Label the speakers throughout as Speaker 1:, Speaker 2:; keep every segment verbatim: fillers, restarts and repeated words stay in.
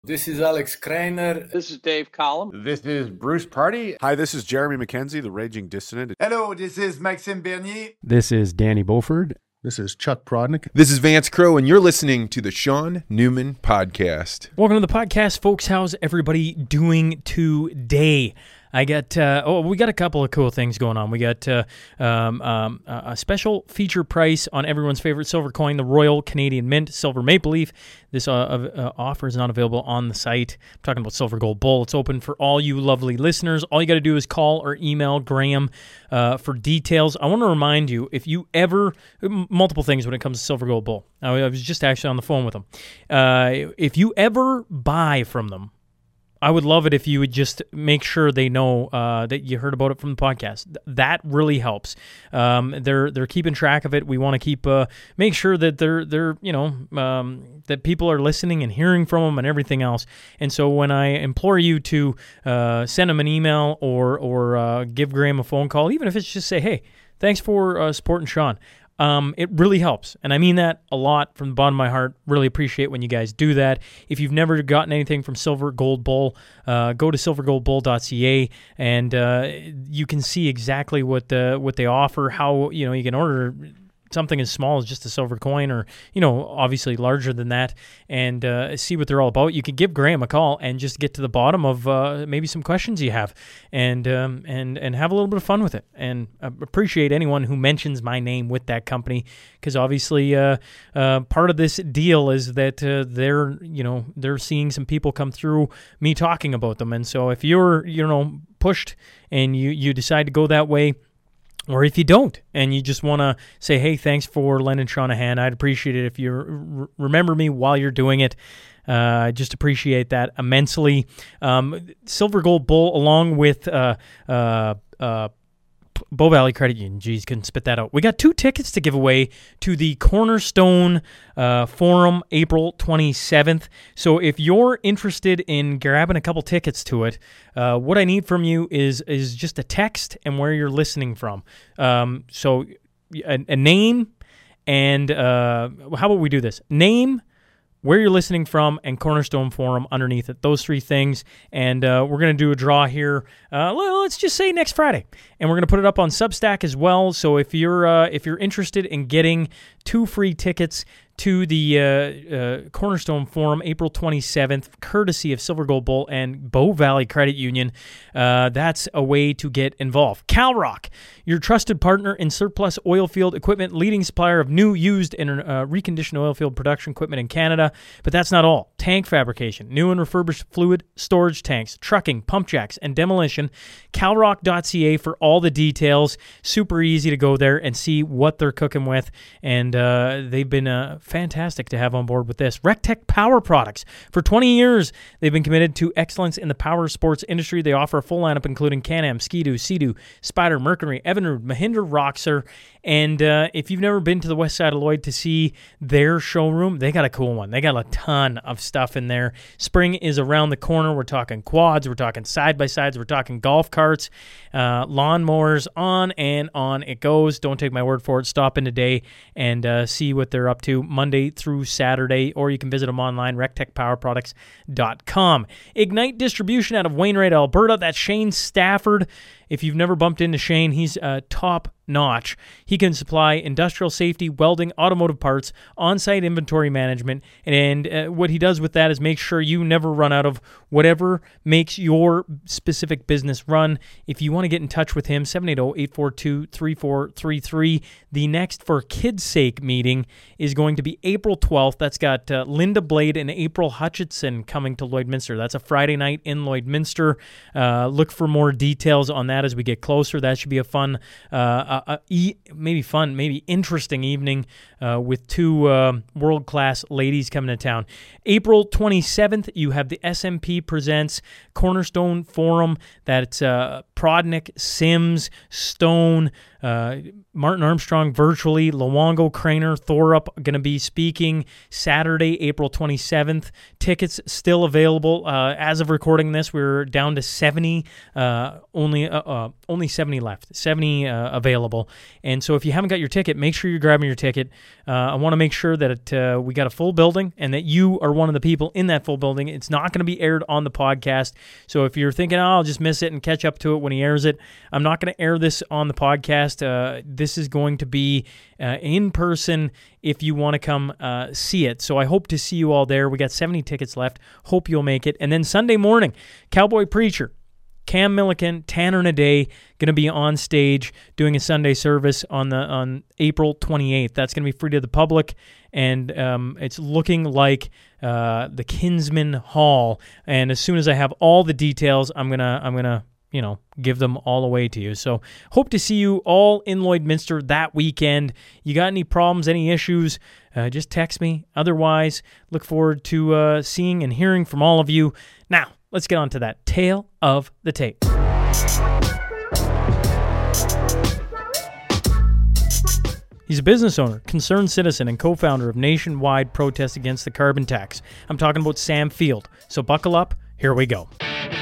Speaker 1: This is Alex Kreiner.
Speaker 2: This is Dave Collum.
Speaker 3: This is Bruce Party.
Speaker 4: Hi, this is Jeremy McKenzie, the Raging Dissident.
Speaker 5: Hello, this is Maxime Bernier.
Speaker 6: This is Danny Beauford.
Speaker 7: This is Chuck Prodnick.
Speaker 8: This is Vance Crowe, and you're listening to the Sean Newman Podcast.
Speaker 9: Welcome to the podcast, folks. How's everybody doing today? I got, uh, oh, we got a couple of cool things going on. We got uh, um, um, a special feature price on everyone's favorite silver coin, the Royal Canadian Mint Silver Maple Leaf. This uh, uh, offer is not available on the site. I'm talking about Silver Gold Bull. It's open for all you lovely listeners. All you got to do is call or email Graham uh, for details. I want to remind you, if you ever, multiple things when it comes to Silver Gold Bull. I, I was just actually on the phone with them. Uh, if you ever buy from them, I would love it if you would just make sure they know uh, that you heard about it from the podcast. Th- that really helps. Um, they're they're keeping track of it. We want to keep uh, make sure that they're they're you know um, that people are listening and hearing from them and everything else. And so when I implore you to uh, send them an email or or uh, give Graham a phone call, even if it's just say, hey, thanks for uh, supporting Sean. Um, it really helps, and I mean that a lot from the bottom of my heart. Really appreciate when you guys do that. If you've never gotten anything from Silver Gold Bull, uh, go to silver gold bull dot c a, and uh, you can see exactly what the what they offer. How you know you can order something as small as just a silver coin, or you know, obviously larger than that, and uh, see what they're all about. You can give Graham a call and just get to the bottom of uh, maybe some questions you have, and um, and and have a little bit of fun with it. And I appreciate anyone who mentions my name with that company, because obviously uh, uh, part of this deal is that uh, they're you know they're seeing some people come through me talking about them, and so if you're you know pushed and you you decide to go that way. Or if you don't, and you just want to say, hey, thanks for lending Sean a hand, I'd appreciate it if you re- remember me while you're doing it. Uh, I just appreciate that immensely. Um, Silver Gold Bull, along with uh, uh, uh, Bow Valley Credit Union. Geez, couldn't spit that out. We got two tickets to give away to the Cornerstone uh, Forum April twenty-seventh. So if you're interested in grabbing a couple tickets to it, uh, what I need from you is is just a text and where you're listening from. Um, so a, a name and uh, how about we do this? Name, where you're listening from, and Cornerstone Forum underneath it. Those three things. And uh, we're going to do a draw here, uh, let's just say next Friday. And we're going to put it up on Substack as well. So if you're uh, if you're interested in getting two free tickets to the uh, uh, Cornerstone Forum April twenty-seventh, courtesy of Silver Gold Bull and Bow Valley Credit Union, uh, that's a way to get involved. CalRock, your trusted partner in surplus oilfield equipment, leading supplier of new, used, and uh, reconditioned oilfield production equipment in Canada. But that's not all. Tank fabrication, new and refurbished fluid storage tanks, trucking, pump jacks, and demolition. calrock dot c a for all the details. Super easy to go there and see what they're cooking with. And uh, they've been uh, fantastic to have on board with this. RecTech Power Products. For twenty years, they've been committed to excellence in the power sports industry. They offer a full lineup including Can-Am, Ski-Doo, Sea-Doo, Spyder, Mercury, Evinrude, Mahindra, Roxor. And uh, if you've never been to the west side of Lloyd to see their showroom, they got a cool one. They got a ton of stuff in there. Spring is around the corner. We're talking quads. We're talking side-by-sides. We're talking golf carts, uh, lawnmowers, on and on it goes. Don't take my word for it. Stop in today and uh, see what they're up to Monday through Saturday, or you can visit them online, rec tech power products dot com. Ignite Distribution out of Wainwright, Alberta. That's Shane Stafford. If you've never bumped into Shane, he's uh, top notch. He can supply industrial safety, welding, automotive parts, on-site inventory management, and uh, what he does with that is make sure you never run out of whatever makes your specific business run. If you want to get in touch with him, seven eight zero, eight four two, three four three three. The next For Kids' Sake meeting is going to be April twelfth. That's got uh, Linda Blade and April Hutchinson coming to Lloydminster. That's a Friday night in Lloydminster. Uh, look for more details on that as we get closer. That should be a fun, uh, uh, uh, e- maybe fun, maybe interesting evening uh, with two uh, world-class ladies coming to town. April twenty-seventh, you have the S M P Presents Cornerstone Forum. That's uh, Prodnick, Sims, Stone, uh, Martin Armstrong virtually, Luongo, Craner, Thorup going to be speaking Saturday, April twenty-seventh. Tickets still available. Uh, as of recording this, we're down to seventy, uh, only uh, uh, only seventy left, seventy uh, available. And so if you haven't got your ticket, make sure you're grabbing your ticket. Uh, I want to make sure that it, uh, we got a full building and that you are one of the people in that full building. It's not going to be aired on the podcast. So if you're thinking, oh, I'll just miss it and catch up to it when he airs it, I'm not going to air this on the podcast. Uh, this is going to be uh, in person if you want to come uh, see it. So I hope to see you all there. We got seventy tickets left. Hope you'll make it. And then Sunday morning, Cowboy Preacher, Cam Milliken, Tanner Naday going to be on stage doing a Sunday service on the on April twenty-eighth. That's going to be free to the public, and um, it's looking like uh, the Kinsman Hall. And as soon as I have all the details, I'm gonna I'm gonna you know give them all away to you. So hope to see you all in Lloydminster that weekend. You got any problems, any issues? Uh, just text me. Otherwise, look forward to uh, seeing and hearing from all of you. Now, let's get on to that tale of the tape. He's a business owner, concerned citizen, and co-founder of nationwide protests against the carbon tax. I'm talking about Sam Field. So buckle up. Here we go.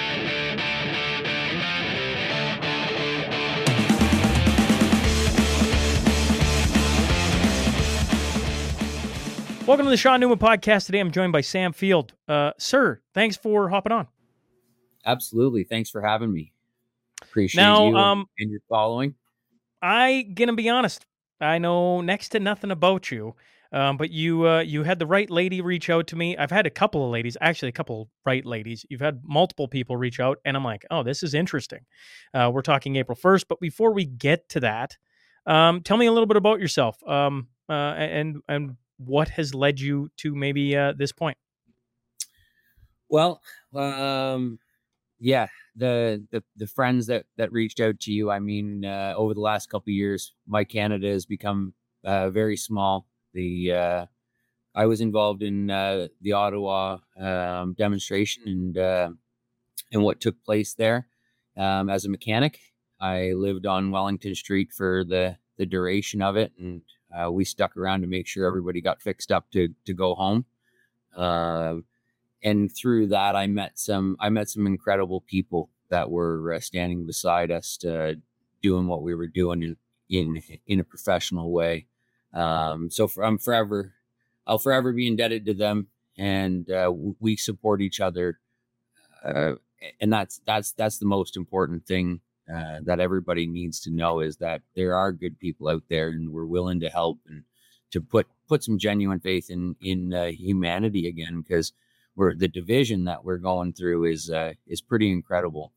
Speaker 9: Welcome to the Sean Newman Podcast. Today I'm joined by Sam Field. Uh, sir, thanks for hopping on.
Speaker 2: Absolutely. Thanks for having me. Appreciate
Speaker 9: now,
Speaker 2: you
Speaker 9: um,
Speaker 2: and your following.
Speaker 9: I gonna be honest. I know next to nothing about you, um, but you uh, you had the right lady reach out to me. I've had a couple of ladies, actually a couple of right ladies. You've had multiple people reach out, and I'm like, oh, this is interesting. Uh, we're talking April first, but before we get to that, um, tell me a little bit about yourself um, uh, and and what has led you to maybe uh, this point.
Speaker 2: Well, um, yeah, the, the the friends that that reached out to you. I mean, uh, over the last couple of years, my Canada has become uh, very small. The uh, I was involved in uh, the Ottawa um, demonstration and uh, and what took place there um, as a mechanic. I lived on Wellington Street for the the duration of it, and uh, we stuck around to make sure everybody got fixed up to to go home. Uh, and through that, I met some I met some incredible people that were uh, standing beside us, uh, doing what we were doing in in, in a professional way. Um, so for, I'm forever, I'll forever be indebted to them, and uh, we support each other, uh, and that's that's that's the most important thing. Uh, that everybody needs to know is that there are good people out there, and we're willing to help and to put put some genuine faith in in uh, humanity again, because we're the division that we're going through is uh, is pretty incredible.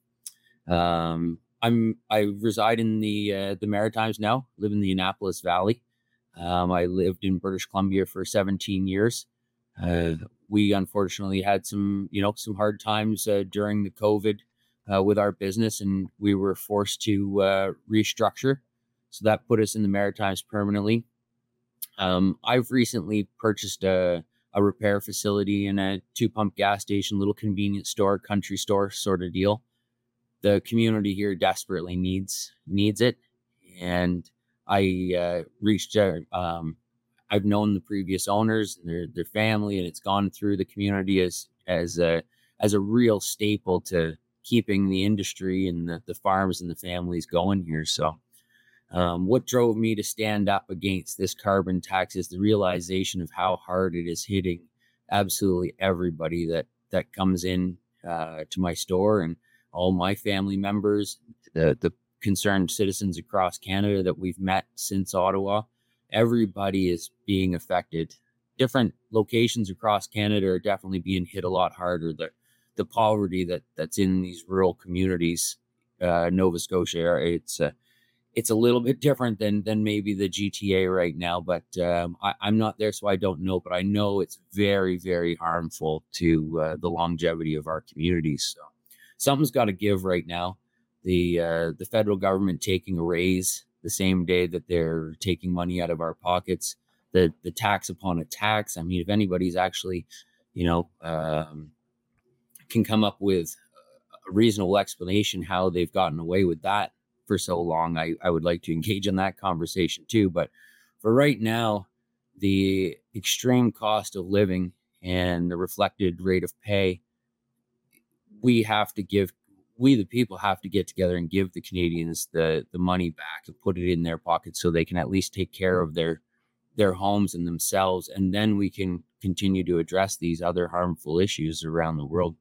Speaker 2: Um, I'm I reside in the uh, the Maritimes now, live in the Annapolis Valley. Um, I lived in British Columbia for seventeen years. Uh, we unfortunately had some you know some hard times uh, during the COVID. Uh, with our business, and we were forced to uh, restructure. So that put us in the Maritimes permanently. Um, I've recently purchased a, a repair facility and a two pump gas station, little convenience store, country store sort of deal. The community here desperately needs needs it. And I uh, reached out. Um, I've known the previous owners and their their family, and it's gone through the community as as a as a real staple to keeping the industry and the, the farms and the families going here. So um, what drove me to stand up against this carbon tax is the realization of how hard it is hitting absolutely everybody that, that comes in uh, to my store, and all my family members, the, the concerned citizens across Canada that we've met since Ottawa. Everybody is being affected. Different locations across Canada are definitely being hit a lot harder. The the poverty that that's in these rural communities, uh, Nova Scotia, it's a, it's a little bit different than, than maybe the G T A right now, but um, I, I'm not there, so I don't know, but I know it's very, very harmful to uh, the longevity of our communities. So something's got to give right now. The, uh, the federal government taking a raise the same day that they're taking money out of our pockets, the, the tax upon a tax. I mean, if anybody's actually, you know, um, can come up with a reasonable explanation how they've gotten away with that for so long, I, I would like to engage in that conversation too. But for right now, the extreme cost of living and the reflected rate of pay, we have to give, we the people have to get together and give the Canadians the, the money back and put it in their pockets so they can at least take care of their their homes and themselves. And then we can continue to address these other harmful issues around the world.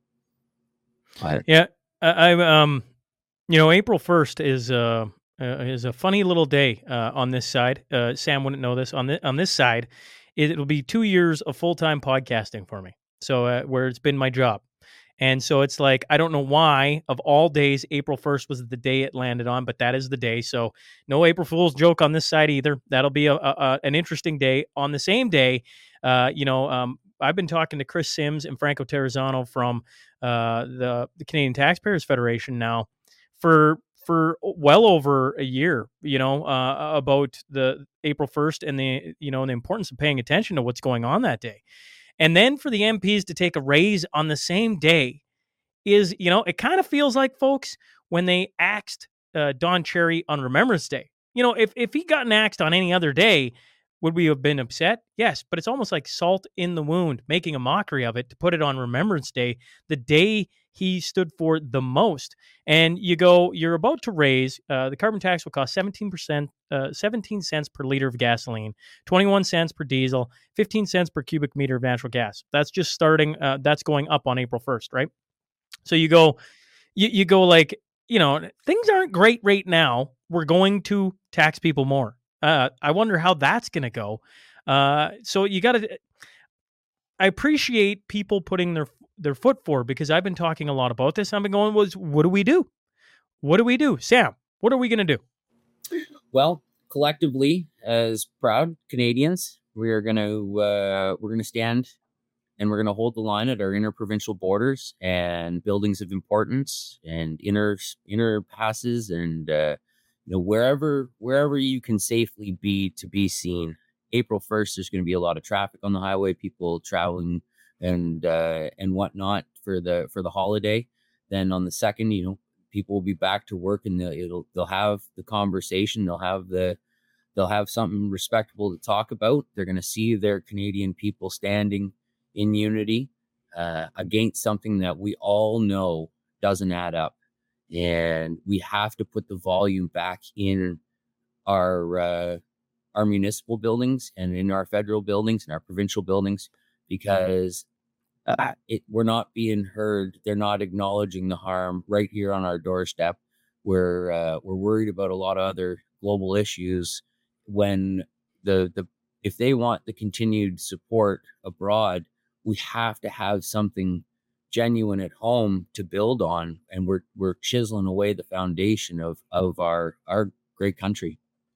Speaker 2: But,
Speaker 9: Yeah, I, I um, you know, April first is uh, uh is a funny little day uh, on this side. Uh, Sam wouldn't know this on this on this side. It, it'll be two years of full time podcasting for me. So uh, where it's been my job, and so it's like I don't know why of all days April first was the day it landed on, but that is the day. So no April Fool's joke on this side either. That'll be a, a, a an interesting day. On the same day, uh, you know, um, I've been talking to Chris Sims and Franco Terrazzano from uh, the the Canadian Taxpayers Federation now for for well over a year, you know, uh, about the April first and the, you know, the importance of paying attention to what's going on that day. And then for the M Ps to take a raise on the same day is, you know, it kind of feels like, folks, when they axed uh, Don Cherry on Remembrance Day. You know, if, if he gotten axed on any other day, would we have been upset? Yes, but it's almost like salt in the wound, making a mockery of it to put it on Remembrance Day, the day he stood for the most. And you go, you're about to raise, uh, the carbon tax will cost seventeen percent, uh, seventeen cents per liter of gasoline, twenty-one cents per diesel, fifteen cents per cubic meter of natural gas. That's just starting, uh, that's going up on April first, right? So you go, you, you go like, you know, things aren't great right now. We're going to tax people more. Uh, I wonder how that's going to go. Uh, so you got to, I appreciate people putting their their foot forward because I've been talking a lot about this. I've been going, was what do we do? What do we do? Sam, what are we going to do?
Speaker 2: well, collectively, as proud Canadians, we are going to uh, we're going to stand and we're going to hold the line at our interprovincial borders and buildings of importance and inner inner passes and uh, you know wherever wherever you can safely be to be seen. April first, there's going to be a lot of traffic on the highway, people traveling and uh, and whatnot for the for the holiday. Then on the second, you know, people will be back to work and they'll it'll, they'll have the conversation. They'll have the they'll have something respectable to talk about. They're going to see their Canadian people standing in unity uh, against something that we all know doesn't add up, and we have to put the volume back in our uh, our municipal buildings and in our federal buildings and our provincial buildings, because uh, it, we're not being heard. They're not acknowledging the harm right here on our doorstep. We're uh, we're worried about a lot of other global issues. When the the if they want the continued support abroad, we have to have something genuine at home to build on, and we're we're chiseling away the foundation of of our our great country.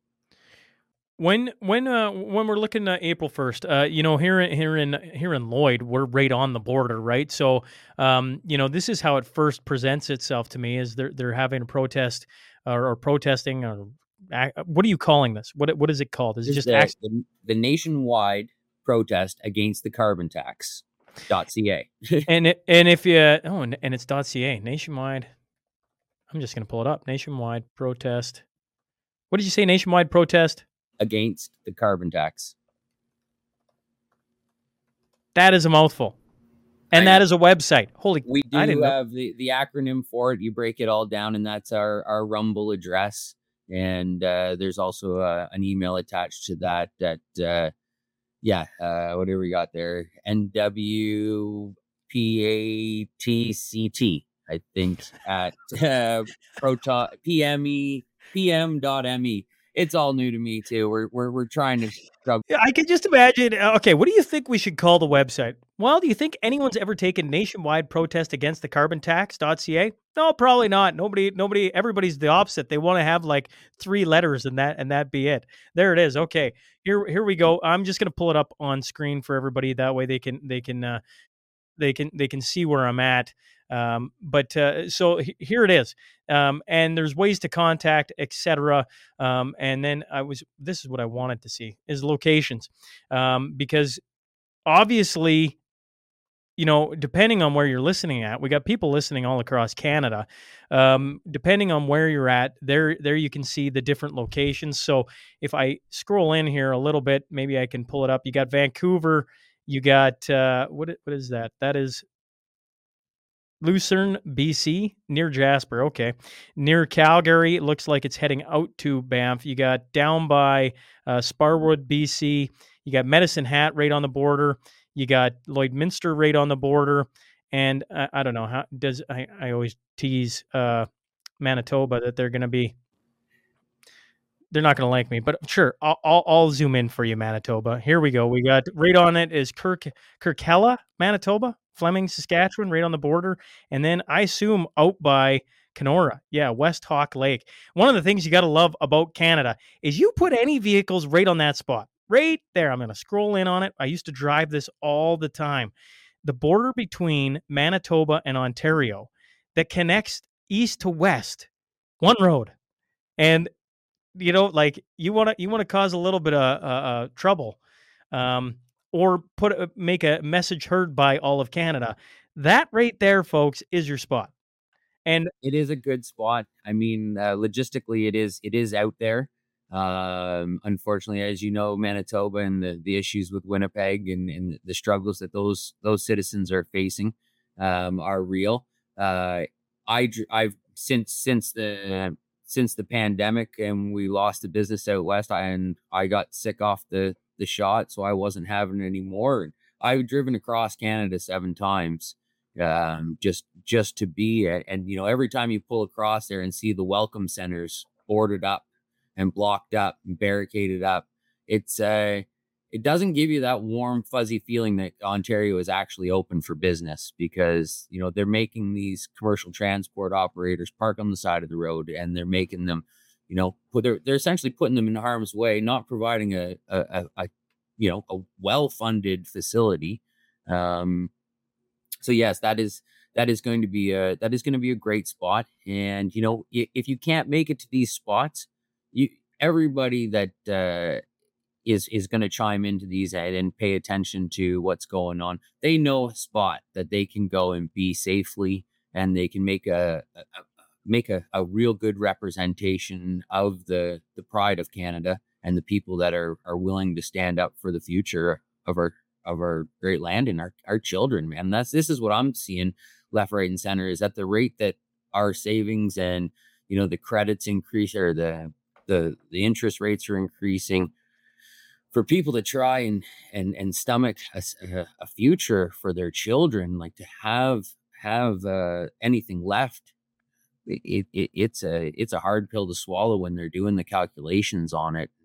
Speaker 9: When when uh when we're looking at April first, uh you know here in here in here in Lloyd, we're right on the border, right? So um you know this is how it first presents itself to me, is they're they're having a protest or, or protesting or what are you calling this? What what is it called? Is it just
Speaker 2: the,
Speaker 9: act-
Speaker 2: the, the nationwide protest against the carbon tax dot c a
Speaker 9: and it, and if you oh and, and it's .ca nationwide. I'm just gonna pull it up. Nationwide protest. What did you say? Nationwide protest
Speaker 2: against the carbon tax.
Speaker 9: That is a mouthful. And that is a website. Holy,
Speaker 2: we do
Speaker 9: I didn't
Speaker 2: have
Speaker 9: know.
Speaker 2: the, the acronym for it. You break it all down, and that's our, our Rumble address. And uh, there's also uh, an email attached to that. That uh, yeah, uh, whatever we got there, N W P A T C T, I think at uh, proton P M E P M dot M E. It's all new to me too. We're we're we're trying to.
Speaker 9: Yeah, I can just imagine. Okay, what do you think we should call the website? Well, do you think anyone's ever taken nationwide protest against the carbon tax dot c a? No, probably not. Nobody, nobody. Everybody's the opposite. They want to have like three letters and that and that be it. There it is. Okay, here here we go. I'm just gonna pull it up on screen for everybody. That way they can they can uh, they can they can see where I'm at. Um, but uh, so h- here it is. Um, and there's ways to contact, et cetera. Um, and then I was, this is what I wanted to see is locations. Um, because obviously you know, depending on where you're listening at, we got people listening all across Canada. Um, depending on where you're at, there, there you can see the different locations. So if I scroll in here a little bit, maybe I can pull it up. You got Vancouver, you got, uh, what, what is that? That is Lucerne, B C, near Jasper. Okay. Near Calgary, it looks like it's heading out to Banff. You got down by uh, Sparwood, B C. You got Medicine Hat right on the border. You got Lloydminster right on the border. And uh, I don't know how does I, I always tease uh, Manitoba that they're going to be, they're not going to like me, but sure, I'll, I'll, I'll zoom in for you, Manitoba. Here we go. We got right on it is Kirk, Kirkella, Manitoba, Fleming, Saskatchewan, right on the border. And then I assume out by Kenora. Yeah, West Hawk Lake. One of the things you got to love about Canada is you put any vehicles right on that spot. Right there. I'm going to scroll in on it. I used to drive this all the time. The border between Manitoba and Ontario that connects east to west, one road. And, you know, like you want to you want to cause a little bit of uh, uh, trouble um, or put a, make a message heard by all of Canada. That right there, folks, is your spot. And
Speaker 2: it is a good spot. I mean, uh, logistically, it is it is out there. Um, unfortunately, as you know, Manitoba and the, the issues with Winnipeg and, and the struggles that those those citizens are facing um, are real. Uh, I I've since since the since the pandemic and we lost the business out west, I, and I got sick off the the shot, so I wasn't having it anymore. I've driven across Canada seven times um, just just to be at, and you know, every time you pull across there and see the welcome centers boarded up and blocked up and barricaded up, it's uh it doesn't give you that warm fuzzy feeling that Ontario is actually open for business, because you know they're making these commercial transport operators park on the side of the road, and they're making them, you know, put they're, they're essentially putting them in harm's way, not providing a a, a, a you know a well-funded facility. Um so yes, that is that is going to be a that is going to be a great spot. And you know, if you can't make it to these spots, you everybody that uh, is is going to chime into these and pay attention to what's going on. They know a spot that they can go and be safely, and they can make a, a, a make a, a real good representation of the the pride of Canada and the people that are are willing to stand up for the future of our of our great land and our our children. Man, that's this is what I'm seeing left, right, and center, is at the rate that our savings and you know the credits increase, or the the the interest rates are increasing, for people to try and and and stomach a, a future for their children, like to have have uh, anything left, it, it it's a it's a hard pill to swallow when they're doing the calculations on it.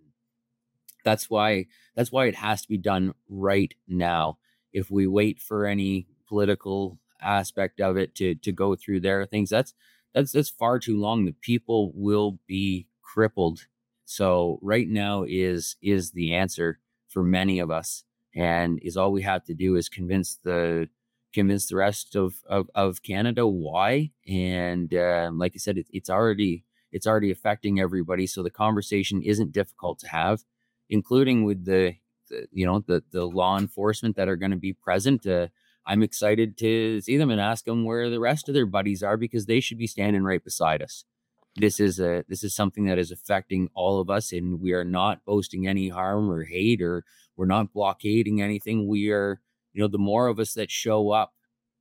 Speaker 2: That's why that's why it has to be done right now. If we wait for any political aspect of it to to go through their things, that's that's that's far too long. The people will be crippled. So right now is is the answer for many of us, and is all we have to do is convince the convince the rest of of, of Canada why. And um, like I said, it, it's already it's already affecting everybody. So the conversation isn't difficult to have, including with the, the you know the the law enforcement that are going to be present. Uh, I'm excited to see them and ask them where the rest of their buddies are, because they should be standing right beside us. This is a this is something that is affecting all of us, and we are not boasting any harm or hate, or we're not blockading anything. We are, you know, the more of us that show up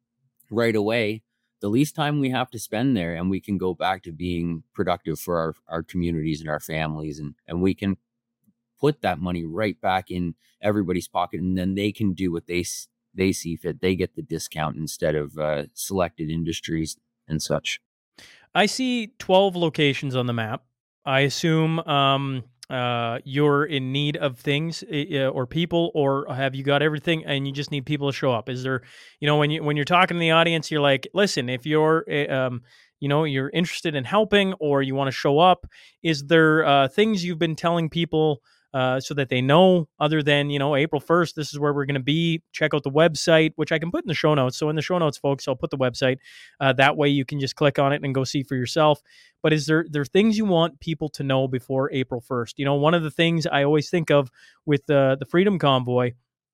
Speaker 2: right away, the least time we have to spend there, and we can go back to being productive for our, our communities and our families, and, and we can put that money right back in everybody's pocket, and then they can do what they they see fit. They get the discount instead of uh, selected industries and such.
Speaker 9: I see twelve locations on the map. I assume um, uh, you're in need of things uh, or people, or have you got everything and you just need people to show up? Is there, you know, when you when you're talking to the audience, you're like, listen, if you're, um, you know, you're interested in helping or you want to show up, is there uh, things you've been telling people uh, so that they know, other than, you know, April first, this is where we're going to be. Check out the website, which I can put in the show notes. So in the show notes, folks, I'll put the website. Uh, that way you can just click on it and go see for yourself. But is there there things you want people to know before April first? You know, one of the things I always think of with uh, the Freedom Convoy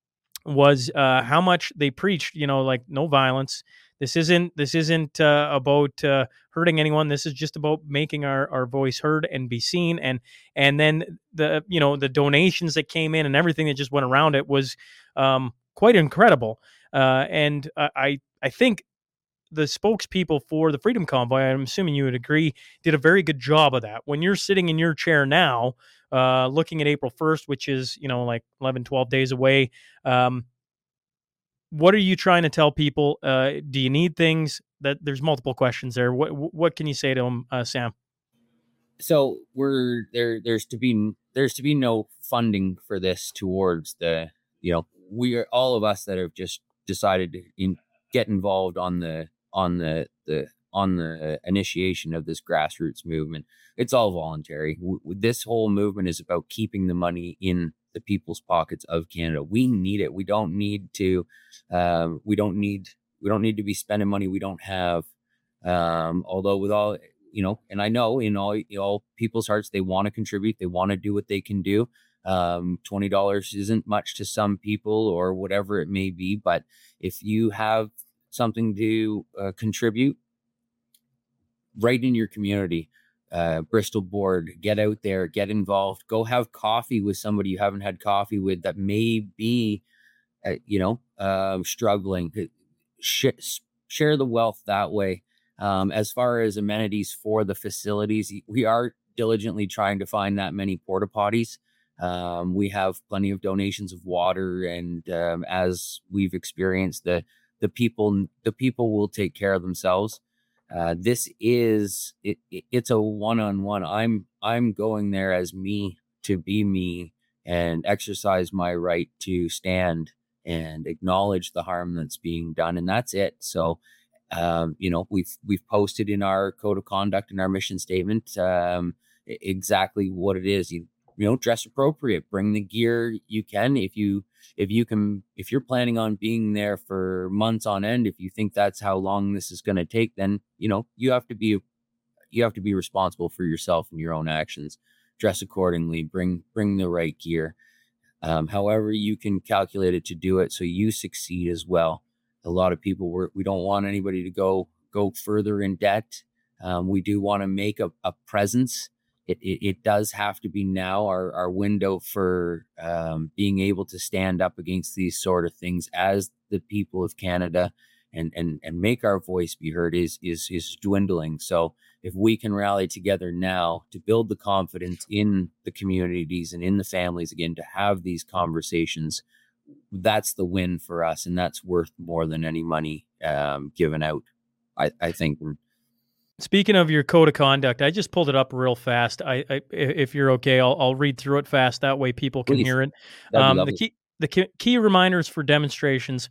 Speaker 9: was uh, how much they preached, you know, like no violence. This isn't this isn't uh, about uh, hurting anyone. This is just about making our, our voice heard and be seen. And and then the you know the donations that came in and everything that just went around it was um, quite incredible. Uh, and I I think the spokespeople for the Freedom Convoy, I'm assuming you would agree, did a very good job of that. When you're sitting in your chair now, uh, looking at April first, which is, you know, like eleven, twelve days away, um, what are you trying to tell people? Uh, do you need things? That there's multiple questions there. What what can you say to them, uh, Sam?
Speaker 2: So we're there. There's to be there's to be no funding for this towards the you know we are all of us that have just decided to in, get involved on the on the the on the initiation of this grassroots movement. It's all voluntary. W- this whole movement is about keeping the money in the people's pockets of Canada. We need it. We don't need to. Um, we don't need. We don't need to be spending money we don't have. Um, although with all you know, and I know in all you know, people's hearts they want to contribute. They want to do what they can do. Um, twenty dollars isn't much to some people, or whatever it may be. But if you have something to uh, contribute, right in your community, uh, Bristol Board, get out there, get involved, go have coffee with somebody you haven't had coffee with that may be, uh, you know, uh, struggling. Sh- share the wealth that way. Um, as far as amenities for the facilities, we are diligently trying to find that many porta potties. Um, we have plenty of donations of water, and um, as we've experienced, the the people the people will take care of themselves. Uh, this is it, it, it's a one-on-one. I'm I'm going there as me to be me and exercise my right to stand and acknowledge the harm that's being done, and that's it. So, um, you know, we've we've posted in our code of conduct and our mission statement um, exactly what it is. You you know, dress appropriate, bring the gear you can. If you if you can, if you're planning on being there for months on end, if you think that's how long this is going to take, then, you know, you have to be, you have to be responsible for yourself and your own actions. Dress accordingly, bring, bring the right gear. Um, however you can calculate it to do it so you succeed as well. A lot of people, we're, we don't want anybody to go, go further in debt. Um, we do want to make a, a presence. It, it, it does have to be now our, our window for um, being able to stand up against these sort of things as the people of Canada and, and, and make our voice be heard is, is, is dwindling. So if we can rally together now to build the confidence in the communities and in the families again, to have these conversations, that's the win for us. And that's worth more than any money um, given out, I, I think.
Speaker 9: Speaking of your code of conduct, I just pulled it up real fast. I, I if you're okay, I'll, I'll read through it fast. That way people can
Speaker 2: Please.
Speaker 9: hear it.
Speaker 2: That'd be
Speaker 9: Um, the
Speaker 2: lovely.
Speaker 9: key the key, key reminders for demonstrations: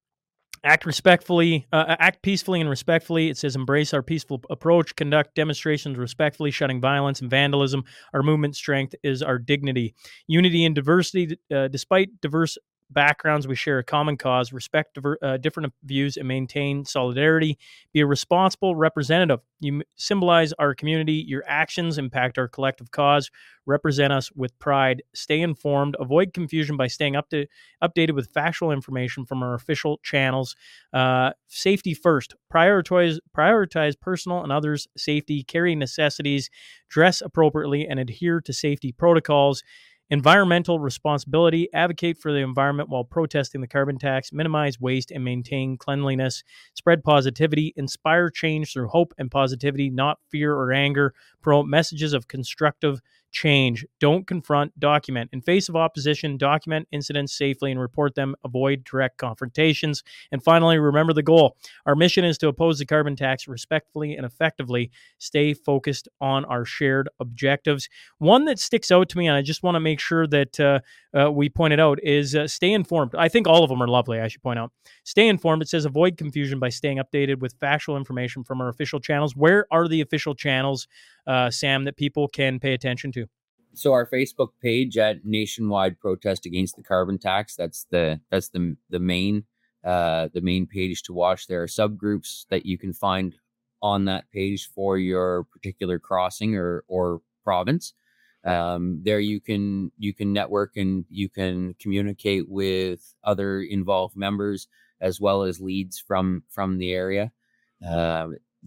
Speaker 9: act respectfully, uh, act peacefully and respectfully. It says embrace our peaceful approach, conduct demonstrations respectfully, shunning violence and vandalism. Our movement strength is our dignity, unity and diversity. Uh, despite diverse backgrounds, we share a common cause, respect diver, uh, different views, and maintain solidarity. Be a responsible representative. You symbolize our community. Your actions impact our collective cause. Represent us with pride. Stay informed. Avoid confusion by staying up to, updated with factual information from our official channels. Uh, safety first. Prioritize, prioritize personal and others' safety. Carry necessities. Dress appropriately and adhere to safety protocols. Environmental responsibility. Advocate for the environment while protesting the carbon tax. Minimize waste and maintain cleanliness. Spread positivity. Inspire change through hope and positivity, not fear or anger. Promote messages of constructive change. Don't confront, document. In face of opposition, document incidents safely and report them. Avoid direct confrontations. And finally, remember the goal. Our mission is to oppose the carbon tax respectfully and effectively. Stay focused on our shared objectives. One that sticks out to me, and I just want to make sure that uh, uh, we point it out, is uh, stay informed. I think all of them are lovely, I should point out. Stay informed. It says avoid confusion by staying updated with factual information from our official channels. Where are the official channels, uh, Sam, that people can pay attention to?
Speaker 2: So our Facebook page at Nationwide Protest Against the Carbon Tax, that's the that's the the main uh, the main page to watch. There are subgroups that you can find on that page for your particular crossing or or province. Um, there you can you can network and you can communicate with other involved members as well as leads from from the area. Uh,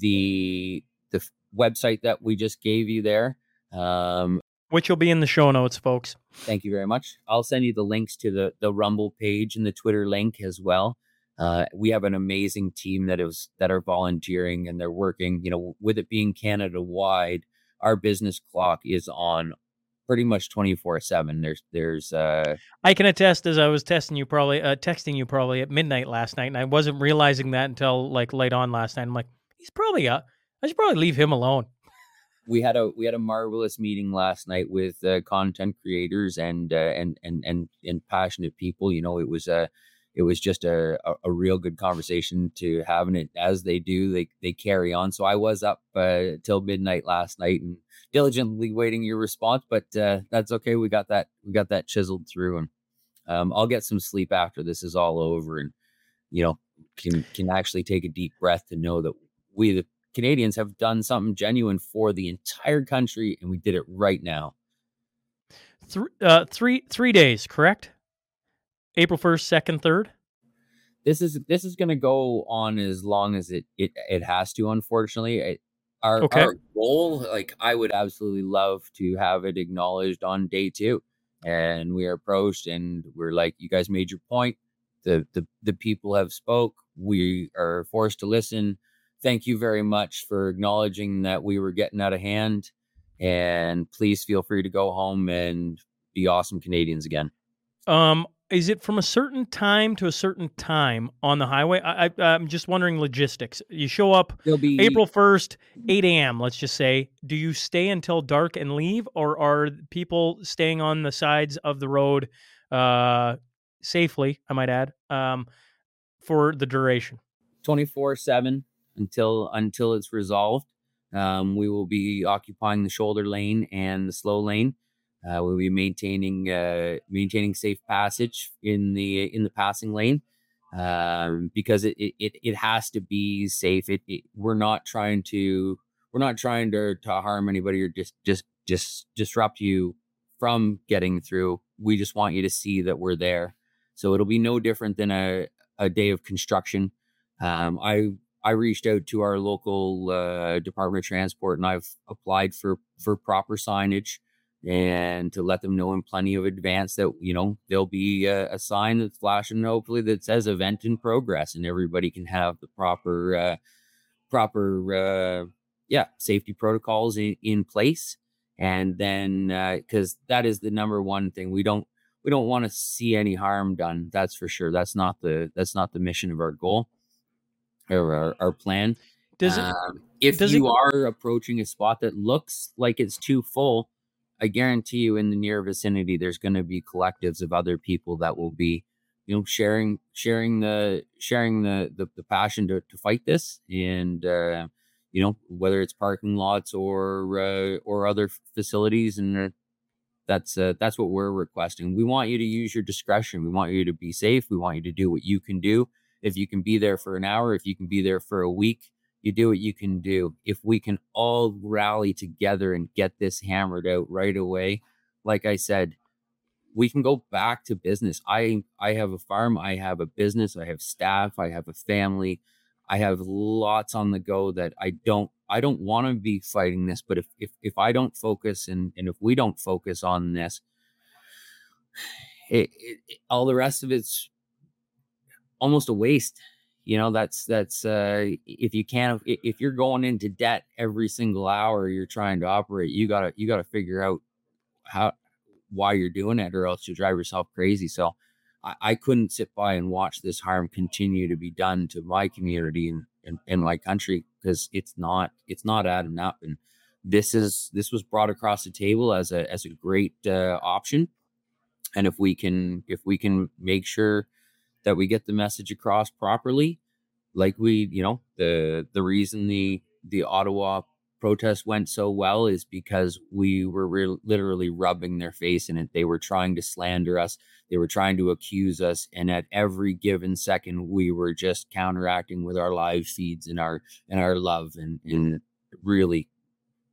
Speaker 2: the the f- website that we just gave you there. Um,
Speaker 9: Which will be in the show notes, folks.
Speaker 2: Thank you very much. I'll send you the links to the the Rumble page and the Twitter link as well. Uh, we have an amazing team that is that are volunteering and they're working. You know, with it being Canada wide, our business clock is on pretty much twenty-four seven. There's there's uh
Speaker 9: I can attest, as I was testing you probably uh, texting you probably at midnight last night, and I wasn't realizing that until like late on last night. I'm like, he's probably up. I should probably leave him alone.
Speaker 2: we had a we had a marvelous meeting last night with uh, content creators and uh, and and and and passionate people. You know, it was a it was just a, a, a real good conversation to have, and it as they do, they they carry on. So I was up uh, till midnight last night and diligently waiting your response, but uh, that's okay. We got that we got that chiseled through, and um, I'll get some sleep after this is all over, and you know can can actually take a deep breath to know that we the Canadians have done something genuine for the entire country, and we did it right now.
Speaker 9: Three, uh, three, three days, correct? April first, second, third.
Speaker 2: This is this is going to go on as long as it it, it has to. Unfortunately, it, our
Speaker 9: Okay.
Speaker 2: our goal, like I would absolutely love to have it acknowledged on day two, and we are approached, and we're like, you guys made your point. The the the people have spoke. We are forced to listen. Thank you very much for acknowledging that we were getting out of hand, and please feel free to go home and be awesome Canadians again.
Speaker 9: Um, is it from a certain time to a certain time on the highway? I, I, I'm just wondering logistics. You show up
Speaker 2: There'll be
Speaker 9: April first, eight a.m., let's just say. Do you stay until dark and leave, or are people staying on the sides of the road uh, safely, I might add, um, for the duration?
Speaker 2: twenty-four seven until until it's resolved. Um, we will be occupying the shoulder lane and the slow lane. Uh, we'll be maintaining uh, maintaining safe passage in the in the passing lane um, because it, it it has to be safe. It, it we're not trying to we're not trying to, to harm anybody or just just just disrupt you from getting through. We just want you to see that we're there. So it'll be no different than a, a day of construction. Um, I I reached out to our local uh, Department of Transport and I've applied for for proper signage and to let them know in plenty of advance that, you know, there'll be a, a sign that's flashing hopefully that says event in progress and everybody can have the proper uh, proper uh, yeah safety protocols in, in place. And then because uh, that is the number one thing, we don't we don't want to see any harm done. That's for sure. That's not the that's not the mission of our goal or our, our plan.
Speaker 9: Does it?
Speaker 2: Um, if
Speaker 9: does
Speaker 2: you
Speaker 9: it-
Speaker 2: are approaching a spot that looks like it's too full, I guarantee you in the near vicinity, there's going to be collectives of other people that will be, you know, sharing, sharing the, sharing the, the, the passion to, to fight this. And, uh, you know, whether it's parking lots or, uh, or other facilities. And uh, that's, uh, that's what we're requesting. We want you to use your discretion. We want you to be safe. We want you to do what you can do. If you can be there for an hour, if you can be there for a week, you do what you can do. If we can all rally together and get this hammered out right away, like I said, we can go back to business. I I have a farm, I have a business, I have staff, I have a family, I have lots on the go that I don't I don't want to be fighting this. But if if if I don't focus and and if we don't focus on this, it, it, it, all the rest of it's almost a waste. You know, that's, that's, uh, if you can't, if you're going into debt every single hour you're trying to operate, you gotta, you gotta figure out how, why you're doing it, or else you drive yourself crazy. So I, I couldn't sit by and watch this harm continue to be done to my community and, and, and my country, because it's not, it's not adding up. And this is, this was brought across the table as a, as a great, uh, option. And if we can, if we can make sure that we get the message across properly, like we, you know, the the reason the the Ottawa protest went so well is because we were re- literally rubbing their face in it. They were trying to slander us. They were trying to accuse us. And at every given second, we were just counteracting with our live feeds and our and our love. And, and really, it,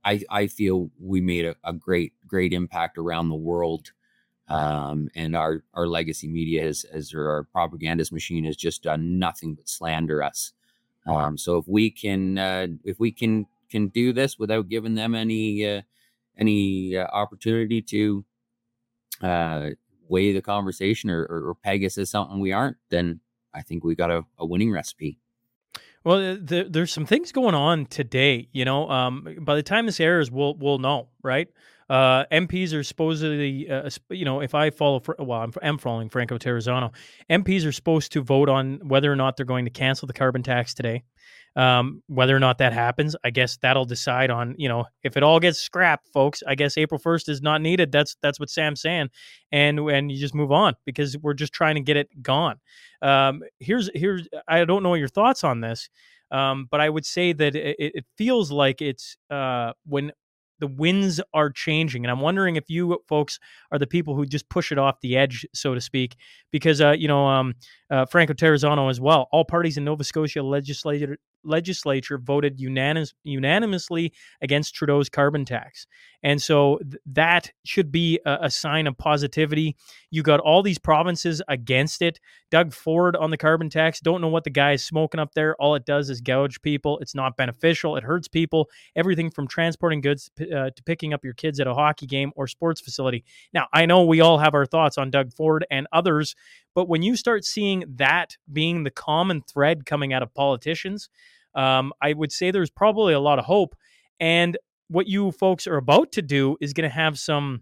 Speaker 2: I, I feel we made a, a great, great impact around the world. Um, and our, our legacy media has, as our propagandist machine has just done nothing but slander us. Um, so if we can, uh, if we can, can do this without giving them any, uh, any uh, opportunity to, uh, weigh the conversation or, or, or peg us as something we aren't, then I think we got a, a winning recipe.
Speaker 9: Well, the, there's some things going on today. You know, um, by the time this airs, we'll we'll know, right? Uh, M Ps are supposedly, uh, you know, if I follow, well, I'm, I'm following Franco Terrazzano. M Ps are supposed to vote on whether or not they're going to cancel the carbon tax today. Um, whether or not that happens, I guess that'll decide on, you know, if it all gets scrapped, folks. I guess April first is not needed. That's that's what Sam's saying, and and you just move on because we're just trying to get it gone. Um, here's here's I don't know your thoughts on this, um, but I would say that it, it feels like it's uh, when the winds are changing, and I'm wondering if you folks are the people who just push it off the edge, so to speak, because uh, you know um, uh, Franco Terrazzano as well. All parties in Nova Scotia legislature legislature voted unanimous, unanimously against Trudeau's carbon tax. And so th- that should be a, a sign of positivity. You got all these provinces against it. Doug Ford on the carbon tax. Don't know what the guy is smoking up there. All it does is gouge people. It's not beneficial. It hurts people. Everything from transporting goods uh, to picking up your kids at a hockey game or sports facility. Now, I know we all have our thoughts on Doug Ford and others, but when you start seeing that being the common thread coming out of politicians, um, I would say there's probably a lot of hope. And what you folks are about to do is going to have some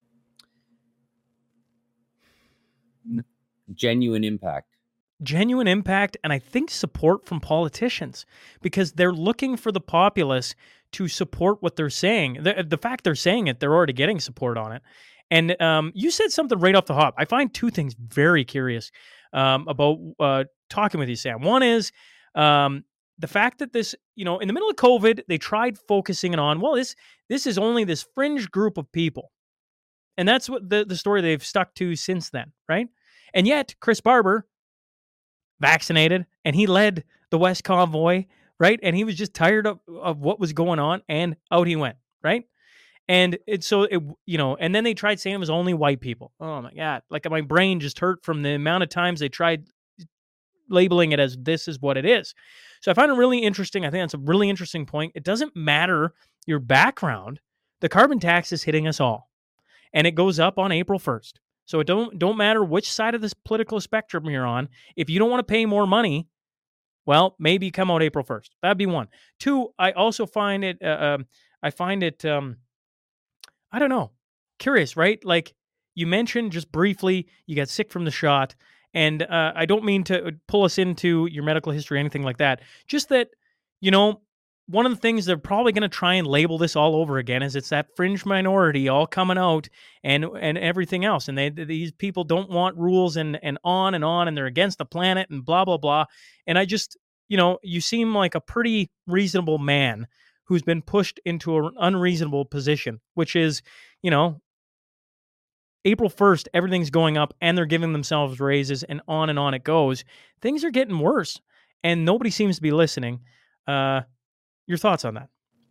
Speaker 2: genuine impact.
Speaker 9: Genuine impact, and I think support from politicians, because they're looking for the populace to support what they're saying. The, the fact they're saying it, they're already getting support on it. And um, you said something right off the hop. I find two things very curious um, about uh, talking with you, Sam. One is um, the fact that this, you know, in the middle of COVID, they tried focusing it on, well, this this is only this fringe group of people. And that's what the, the story they've stuck to since then, right? And yet, Chris Barber, vaccinated, and he led the West Convoy, right? And he was just tired of, of what was going on, and out he went, right? And it's so, it, you know, and then they tried saying it was only white people. Oh my God. Like my brain just hurt from the amount of times they tried labeling it as this is what it is. So I find it really interesting. I think that's a really interesting point. It doesn't matter your background. The carbon tax is hitting us all, and it goes up on April first. So it don't, don't matter which side of this political spectrum you're on. If you don't want to pay more money, well, maybe come out April first. That'd be one. Two, I also find it, uh, um, I find it, um, I don't know, curious, right? Like you mentioned just briefly, you got sick from the shot. And uh, I don't mean to pull us into your medical history or anything like that. Just that, you know, one of the things they're probably going to try and label this all over again is it's that fringe minority all coming out and and everything else. And they these people don't want rules and, and on and on, and they're against the planet and blah, blah, blah. And I just, you know, you seem like a pretty reasonable man who's been pushed into an unreasonable position, which is, you know, April first, everything's going up and they're giving themselves raises and on and on it goes. Things are getting worse and nobody seems to be listening. Uh, your thoughts on that?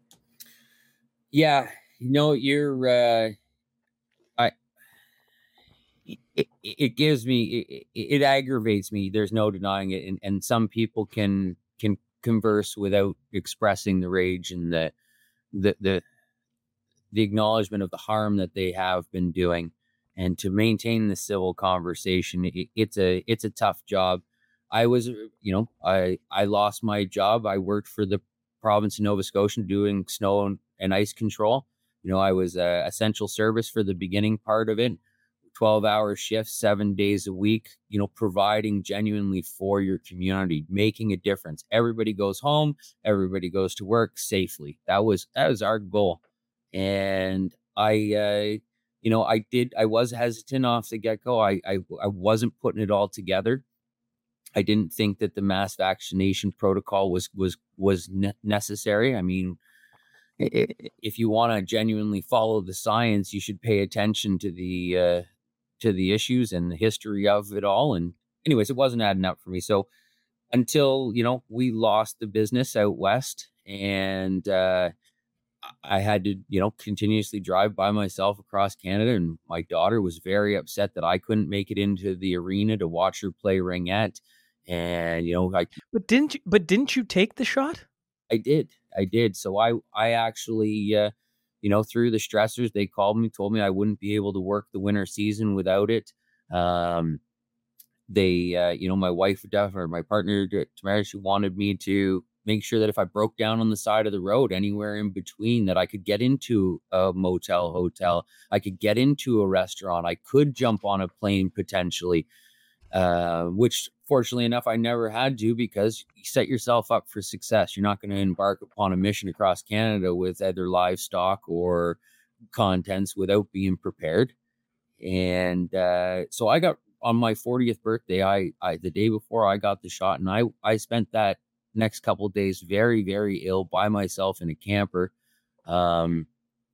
Speaker 2: Yeah, you know, you're, uh, I, it, it gives me, it, it aggravates me. There's no denying it. And, and some people can, can converse without expressing the rage and the, the, the, the acknowledgement of the harm that they have been doing. And to maintain the civil conversation, it, it's a, it's a tough job. I was, you know, I, I lost my job. I worked for the province of Nova Scotia doing snow and, and ice control. You know, I was a essential service for the beginning part of it, twelve hour shifts, seven days a week, you know, providing genuinely for your community, making a difference. Everybody goes home, everybody goes to work safely. That was, that was our goal. And I, uh, you know, I did, I was hesitant off the get go. I, I, I wasn't putting it all together. I didn't think that the mass vaccination protocol was, was, was ne- necessary. I mean, if you want to genuinely follow the science, you should pay attention to the, uh, to the issues and the history of it all. And anyways, it wasn't adding up for me. So until, you know, we lost the business out west, and, uh, I had to, you know, continuously drive by myself across Canada, and my daughter was very upset that I couldn't make it into the arena to watch her play ringette. And, you know, I
Speaker 9: But didn't you, but didn't you take the shot?
Speaker 2: I did. I did. So I I actually uh, you know, through the stressors, they called me, told me I wouldn't be able to work the winter season without it. Um they uh, you know, my wife or my partner Tamara, she wanted me to make sure that if I broke down on the side of the road anywhere in between, that I could get into a motel, hotel, I could get into a restaurant, I could jump on a plane potentially, uh, which fortunately enough I never had to, because you set yourself up for success. You're not going to embark upon a mission across Canada with either livestock or contents without being prepared. And uh, so I got on my fortieth birthday, I, I the day before I got the shot, and I I spent that next couple of days very, very ill by myself in a camper. Um,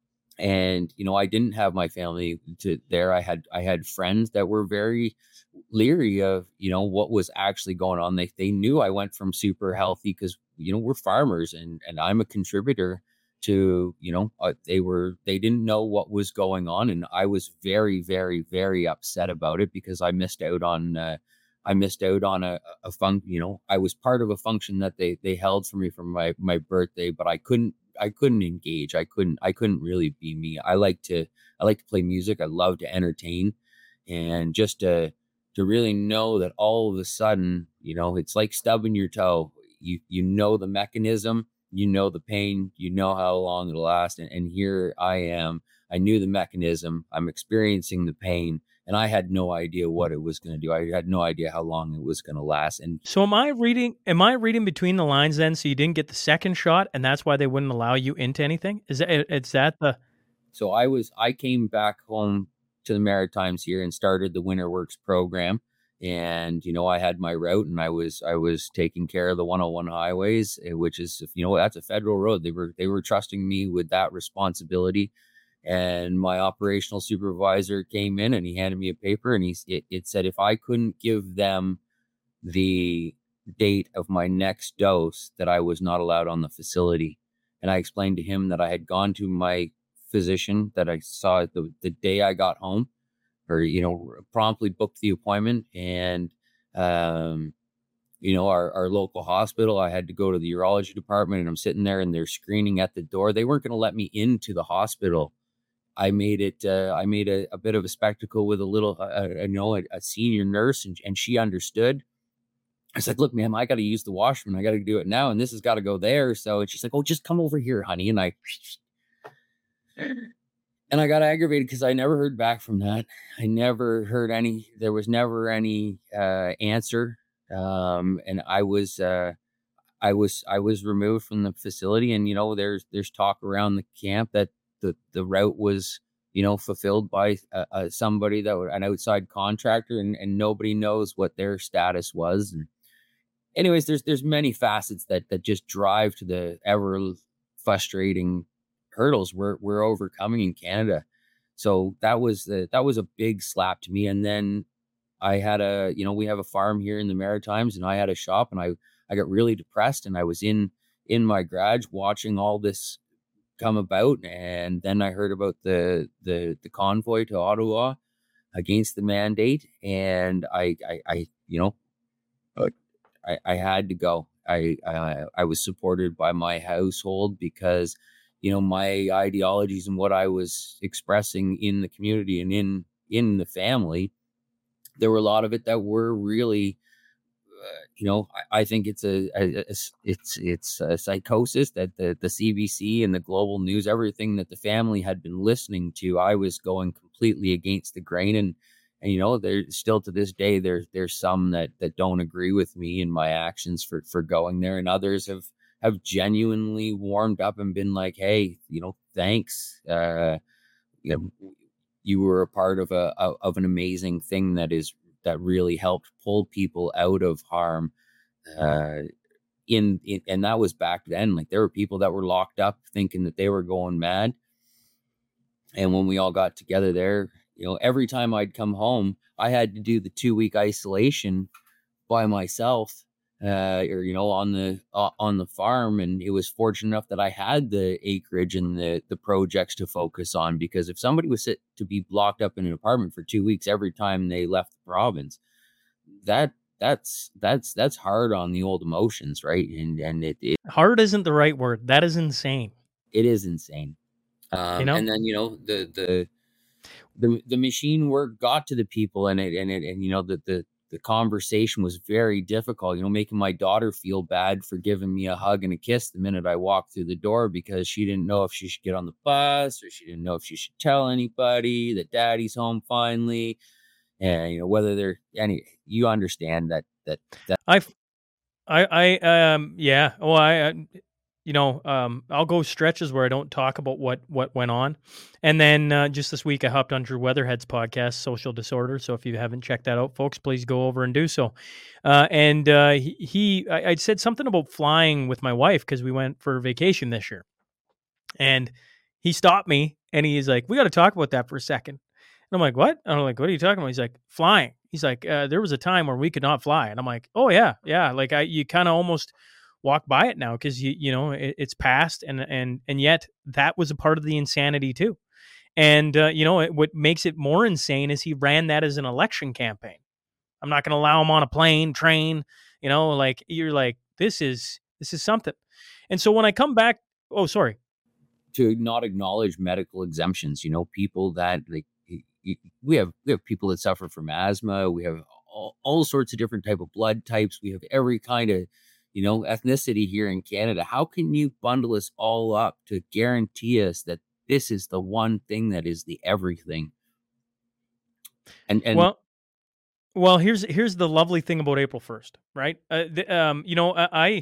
Speaker 2: and, you know, I didn't have my family to there. I had, I had friends that were very leery of, you know, what was actually going on. They, they knew I went from super healthy because, you know, we're farmers, and, and I'm a contributor to, you know, uh, they were, they didn't know what was going on. And I was very, very, very upset about it, because I missed out on, uh, I missed out on a, a fun, you know, I was part of a function that they, they held for me for my, my birthday, but I couldn't, I couldn't engage. I couldn't, I couldn't really be me. I like to, I like to play music. I love to entertain, and just to, to really know that all of a sudden, you know, it's like stubbing your toe. You, you know, the mechanism, you know, the pain, you know how long it'll last. And, and here I am, I knew the mechanism, I'm experiencing the pain, and I had no idea what it was going to do. I had no idea how long it was going to last. And
Speaker 9: so am I reading, am I reading between the lines then? So you didn't get the second shot, and that's why they wouldn't allow you into anything? Is that, is that the...
Speaker 2: So I was, I came back home to the Maritimes here and started the Winter Works program. And, you know, I had my route, and I was, I was taking care of the one oh one highways, which is, you know, that's a federal road. They were, they were trusting me with that responsibility. And my operational supervisor came in and he handed me a paper, and he, it, it said, if I couldn't give them the date of my next dose, that I was not allowed on the facility. And I explained to him that I had gone to my physician that I saw the, the day I got home, or, you know, promptly booked the appointment. And, um, you know, our, our local hospital, I had to go to the urology department, and I'm sitting there and they're screening at the door. They weren't going to let me into the hospital. I made it, uh, I made a, a bit of a spectacle with a little, uh, you know, a, a senior nurse, and, and she understood. I was like, look, ma'am, I got to use the washroom. I got to do it now, and this has got to go there. So, and she's like, oh, just come over here, honey. And I, and I got aggravated because I never heard back from that. I never heard any, there was never any uh, answer. Um, and I was, uh, I was, I was removed from the facility. And, you know, there's, there's talk around the camp that the, the route was, you know, fulfilled by uh, uh, somebody that was an outside contractor, and, and nobody knows what their status was. And anyways, there's, there's many facets that, that just drive to the ever frustrating hurdles we're, we're overcoming in Canada. So that was the, that was a big slap to me. And then I had a, you know, we have a farm here in the Maritimes, and I had a shop, and I, I got really depressed, and I was in, in my garage watching all this come about. And then I heard about the, the, the convoy to Ottawa against the mandate. And I, I, I you know, I, I had to go. I, I, I was supported by my household, because, you know, my ideologies and what I was expressing in the community and in, in the family, there were a lot of it that were really, uh, you know, I, I think it's a, a, a it's it's a psychosis that the, the C B C and the global news, everything that the family had been listening to, I was going completely against the grain. And, and you know, there's still to this day, there's there's some that, that don't agree with me and my actions for, for going there. And others have, have genuinely warmed up and been like, hey, you know, thanks. Uh, you know, you were a part of a, of an amazing thing that is, that really helped pull people out of harm. Uh, in, in, and that was back then. Like, there were people that were locked up thinking that they were going mad. And when we all got together there, you know, every time I'd come home, I had to do the two week isolation by myself. uh, or you know, on the uh, on the farm, and it was fortunate enough that I had the acreage and the the projects to focus on. Because if somebody was sit, to be locked up in an apartment for two weeks every time they left the province, that that's that's that's hard on the old emotions, right? And and it it,
Speaker 9: Hard isn't the right word. That is insane.
Speaker 2: it is insane. Um,
Speaker 9: You know?
Speaker 2: and then you know the the the the machine work got to the people, and it and it and you know the the the conversation was very difficult. You know, making my daughter feel bad for giving me a hug and a kiss the minute I walked through the door, because she didn't know if she should get on the bus, or she didn't know if she should tell anybody that daddy's home finally. And you know, whether they're any, you understand that that that
Speaker 9: I, I, I, um, yeah. Well, I, I you know, um, I'll go stretches where I don't talk about what what went on, and then uh, just this week I hopped on Drew Weatherhead's podcast, Social Disorder. So if you haven't checked that out, folks, please go over and do so. Uh, and uh, he, he I, I said something about flying with my wife because we went for vacation this year, and he stopped me and he's like, "We got to talk about that for a second." And I'm like, "What?" And I'm like, "What are you talking about?" He's like, "Flying." He's like, uh, "There was a time where we could not fly," and I'm like, "Oh yeah, yeah." Like I, you kind of almost walk by it now because you you know it, it's past, and and and yet that was a part of the insanity too. And uh, you know it, what makes it more insane is he ran that as an election campaign. I'm not going to allow him on a plane, train. You know, like you're like this is this is something. And so when I come back, oh sorry,
Speaker 2: to not acknowledge medical exemptions, you know, people that like we have we have people that suffer from asthma. We have all, all sorts of different type of blood types. We have every kind of, you know, ethnicity here in Canada. How can you bundle us all up to guarantee us that this is the one thing that is the everything? And and
Speaker 9: well, well, here's here's the lovely thing about April first, right? Uh, the, um, you know, I, I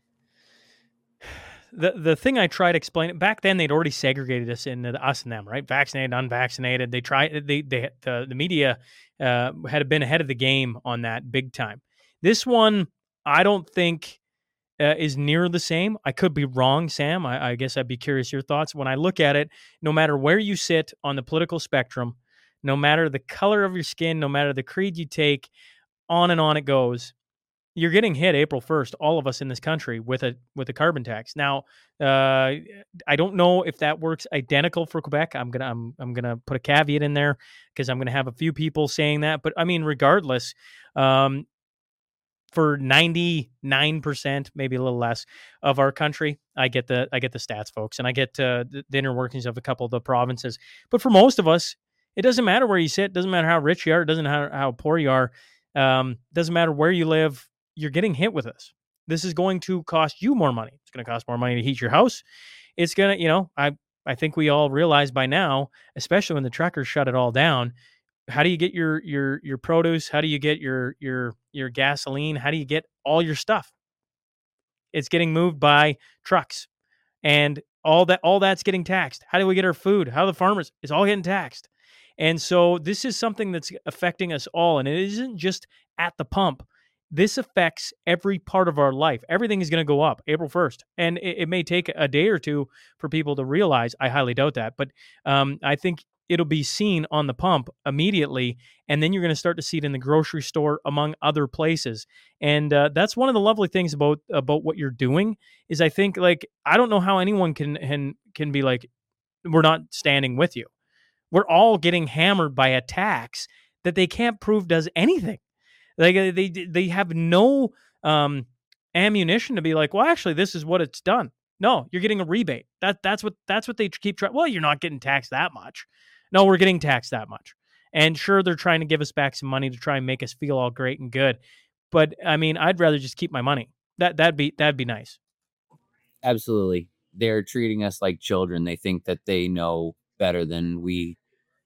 Speaker 9: the the thing I tried to explain back then, they'd already segregated us into the us and them, right? Vaccinated, unvaccinated. They tried they they the, the media uh, had been ahead of the game on that big time. This one, I don't think uh, is near the same. I could be wrong, Sam. I, I guess I'd be curious your thoughts. When I look at it, no matter where you sit on the political spectrum, no matter the color of your skin, no matter the creed you take, on and on it goes. You're getting hit April first, all of us in this country, with a with a carbon tax. Now, uh, I don't know if that works identical for Quebec. I'm gonna I'm I'm gonna put a caveat in there because I'm gonna have a few people saying that. But I mean, regardless, um, for ninety-nine percent, maybe a little less of our country, I get the I get the stats, folks, and I get uh, the, the inner workings of a couple of the provinces. But for most of us, it doesn't matter where you sit. It doesn't matter how rich you are. It doesn't matter how poor you are. Um, doesn't matter where you live. You're getting hit with this. This is going to cost you more money. It's going to cost more money to heat your house. It's going to, you know, I, I think we all realize by now, especially when the truckers shut it all down, how do you get your, your, your produce? How do you get your, your, your gasoline? How do you get all your stuff? It's getting moved by trucks, and all that, all that's getting taxed. How do we get our food? How do the farmers? It's all getting taxed. And so this is something that's affecting us all. And it isn't just at the pump. This affects every part of our life. Everything is going to go up April first. And it, it may take a day or two for people to realize. I highly doubt that. But um, I think it'll be seen on the pump immediately. And then you're going to start to see it in the grocery store, among other places. And uh, that's one of the lovely things about about what you're doing is I think, like, I don't know how anyone can can, can be like, we're not standing with you. We're all getting hammered by a tax that they can't prove does anything. Like they they have no um, ammunition to be like, well, actually, this is what it's done. No, you're getting a rebate. That that's what that's what they keep trying. Well, you're not getting taxed that much. No, we're getting taxed that much. And sure, they're trying to give us back some money to try and make us feel all great and good. But I mean, I'd rather just keep my money. That that'd be that'd be nice.
Speaker 2: Absolutely, they're treating us like children. They think that they know better than we.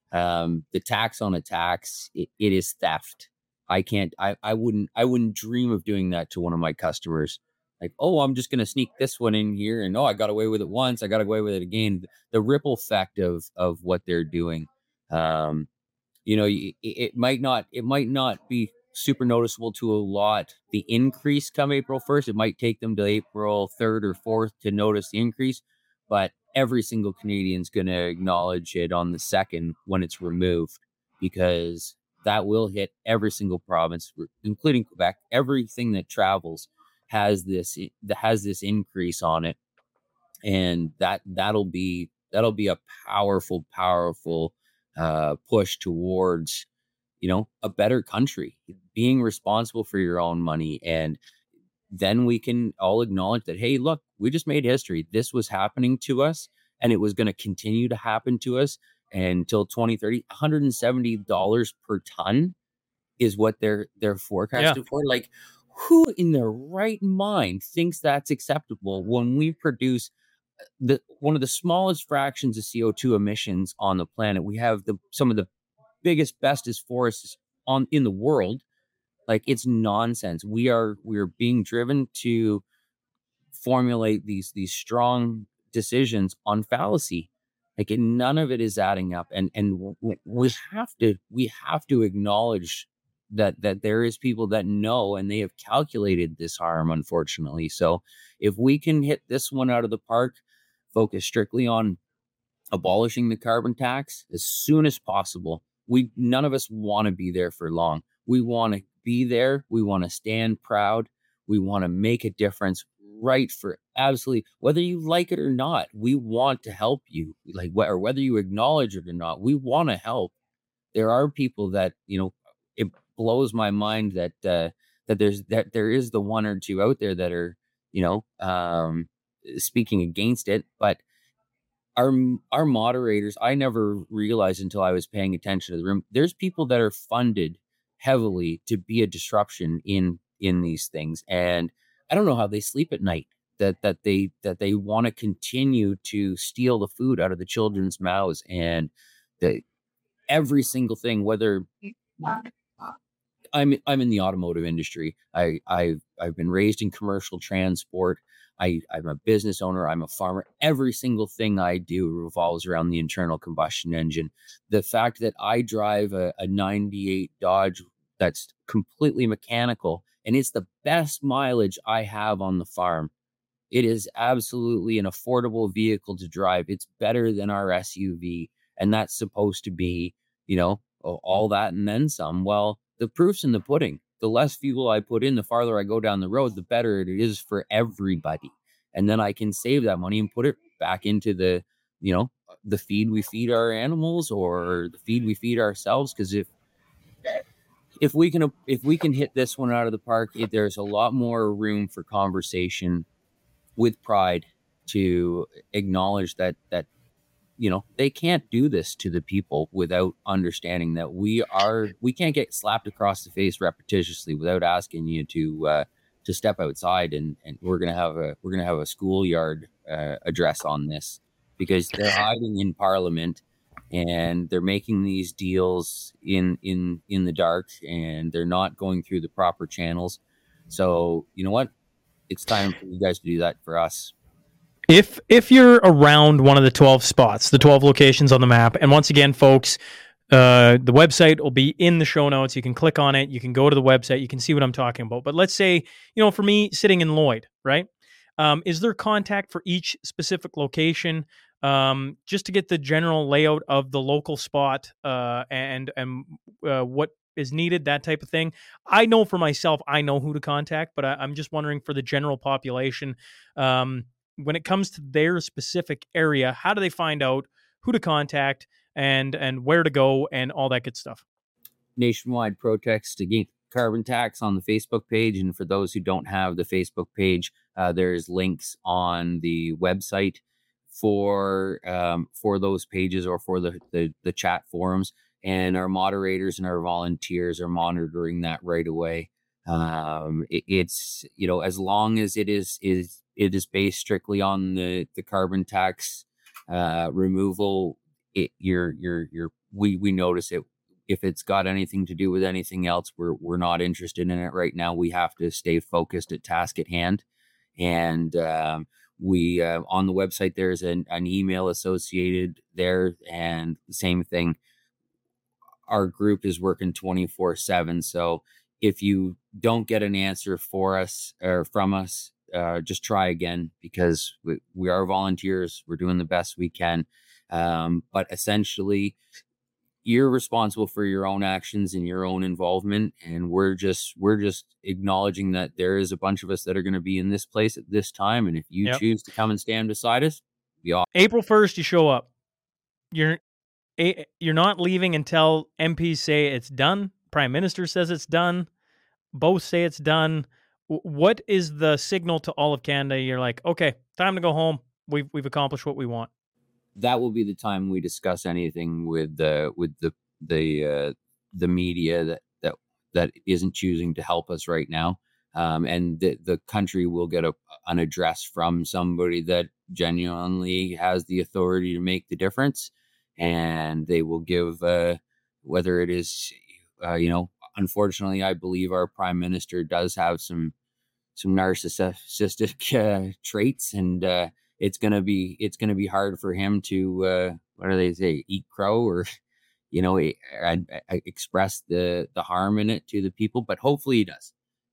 Speaker 2: Um, the tax on a tax, it, it is theft. I can't, I, I wouldn't, I wouldn't dream of doing that to one of my customers. Like, oh, I'm just going to sneak this one in here. And oh, I got away with it once. I got away with it again. The ripple effect of, of what they're doing. Um, you know, it, it might not, it might not be super noticeable to a lot. The increase come April first, it might take them to April third or fourth to notice the increase, but every single Canadian's going to acknowledge it on the second when it's removed, because that will hit every single province, including Quebec. Everything that travels has this that has this increase on it, and that that'll be that'll be a powerful, powerful uh, push towards, you know, a better country, being responsible for your own money. And then we can all acknowledge that, hey, look, we just made history. This was happening to us, and it was going to continue to happen to us until twenty thirty. one hundred seventy dollars per ton is what they're they're forecasted
Speaker 9: Yeah.
Speaker 2: for. Like, who in their right mind thinks that's acceptable when we produce the one of the smallest fractions of C O two emissions on the planet? We have the some of the biggest, bestest forests on in the world. Like, it's nonsense. We are we are being driven to formulate these these strong decisions on fallacy. Like, it, none of it is adding up, and and w- we have to we have to acknowledge that that there is people that know, and they have calculated this harm, unfortunately. So if we can hit this one out of the park, focus strictly on abolishing the carbon tax as soon as possible. We none of us want to be there for long. We want to be there. We want to stand proud. We want to make a difference, right, for absolutely whether you like it or not. We want to help you, like, wh- or whether you acknowledge it or not. We want to help. There are people that, you know, it blows my mind that uh, that there's that there is the one or two out there that are, you know, um, speaking against it, but our our moderators, I never realized until I was paying attention to the room, there's people that are funded heavily to be a disruption in in these things, and I don't know how they sleep at night, that that they that they want to continue to steal the food out of the children's mouths, and the every single thing. Whether I'm I'm in the automotive industry, I I've I've been raised in commercial transport. I, I'm a business owner. I'm a farmer. Every single thing I do revolves around the internal combustion engine. The fact that I drive a, a ninety-eight Dodge that's completely mechanical, and it's the best mileage I have on the farm. It is absolutely an affordable vehicle to drive. It's better than our S U V, and that's supposed to be, you know, all that and then some. Well, the proof's in the pudding. The less fuel I put in, the farther I go down the road, the better it is for everybody. And then I can save that money and put it back into the, you know, the feed we feed our animals, or the feed we feed ourselves. Because if if we can if we can hit this one out of the park, it, there's a lot more room for conversation with pride to acknowledge that that you know, they can't do this to the people without understanding that we are we can't get slapped across the face repetitiously without asking you to uh to step outside, and and we're gonna have a we're gonna have a schoolyard uh, address on this, because they're hiding in Parliament, and they're making these deals in in in the dark, and they're not going through the proper channels. So you know what, it's time for you guys to do that for us.
Speaker 9: If if you're around one of the twelve spots, the twelve locations on the map, and once again, folks, uh, the website will be in the show notes. You can click on it. You can go to the website. You can see what I'm talking about. But let's say, you know, for me, sitting in Lloyd, right? Um, is there contact for each specific location, um, just to get the general layout of the local spot uh, and and uh, what is needed, that type of thing? I know for myself, I know who to contact, but I, I'm just wondering for the general population, um, when it comes to their specific area, how do they find out who to contact and and where to go and all that good stuff?
Speaker 2: Nationwide protest against carbon tax on the Facebook page. And for those who don't have the Facebook page, uh, there's links on the website for um, for those pages, or for the, the the chat forums. And our moderators and our volunteers are monitoring that right away. Um, it, it's, you know, as long as it is is it is based strictly on the, the carbon tax uh, removal, it, you're, you're, you're, we, we notice it. If it's got anything to do with anything else, we're, we're not interested in it right now. We have to stay focused at task at hand. And um, we, uh, on the website, there's an, an email associated there, and the same thing. Our group is working twenty-four seven. So if you don't get an answer for us or from us, uh, just try again, because we, we are volunteers. We're doing the best we can. Um, but essentially, you're responsible for your own actions and your own involvement. And we're just, we're just acknowledging that there is a bunch of us that are going to be in this place at this time. And if you
Speaker 9: Yep.
Speaker 2: choose to come and stand beside us, be awesome.
Speaker 9: April first, you show up. You're a- you're not leaving until M Ps say it's done. Prime Minister says it's done. Both say it's done. W- What is the signal to all of Canada? You're like, okay, time to go home. We've we've accomplished what we want.
Speaker 2: That will be the time we discuss anything with the with the the uh, the media that that that isn't choosing to help us right now, um, and the the country will get a, an address from somebody that genuinely has the authority to make the difference, and they will give uh, whether it is uh, you know. Unfortunately, I believe our prime minister does have some some narcissistic uh, traits, and uh, it's gonna be it's gonna be hard for him to uh, what do they say, eat crow, or you know, e- and, uh, express the the harm in it to the people. But hopefully he does,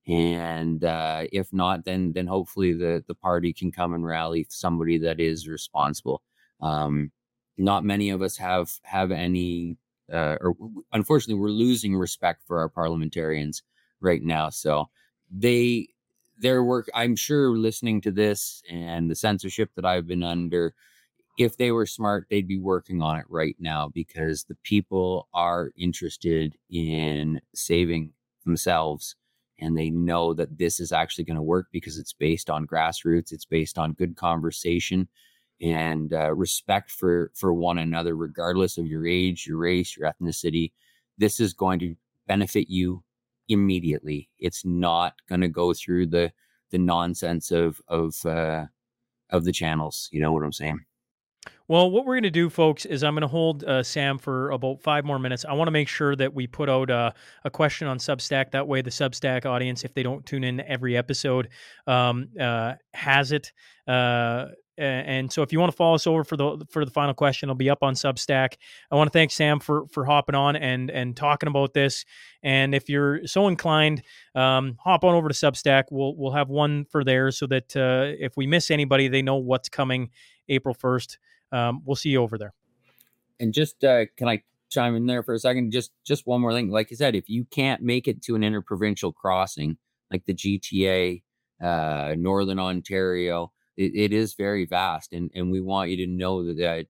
Speaker 2: and uh, if not, then then hopefully the the party can come and rally somebody that is responsible. Um, not many of us have have any. Uh, or unfortunately, we're losing respect for our parliamentarians right now. So they, their work, I'm sure listening to this and the censorship that I've been under, if they were smart, they'd be working on it right now, because the people are interested in saving themselves. And they know that this is actually going to work because it's based on grassroots. It's based on good conversation and uh, respect for for one another, regardless of your age, your race, your ethnicity. This is going to benefit you immediately. It's not going to go through the the nonsense of of uh, of the channels. You know what I'm saying?
Speaker 9: Well, what we're going to do, folks, is I'm going to hold uh, Sam for about five more minutes. I want to make sure that we put out uh, a question on Substack. That way, the Substack audience, if they don't tune in every episode, um, uh, has it. Uh, and so, if you want to follow us over for the for the final question, it'll be up on Substack. I want to thank Sam for for hopping on and and talking about this. And if you're so inclined, um, hop on over to Substack. We'll we'll have one for there so that uh, if we miss anybody, they know what's coming April first. Um, we'll see you over there.
Speaker 2: And just uh, can I chime in there for a second? Just just one more thing. Like I said, if you can't make it to an interprovincial crossing like the G T A, uh, Northern Ontario, it, it is very vast, and and we want you to know that, that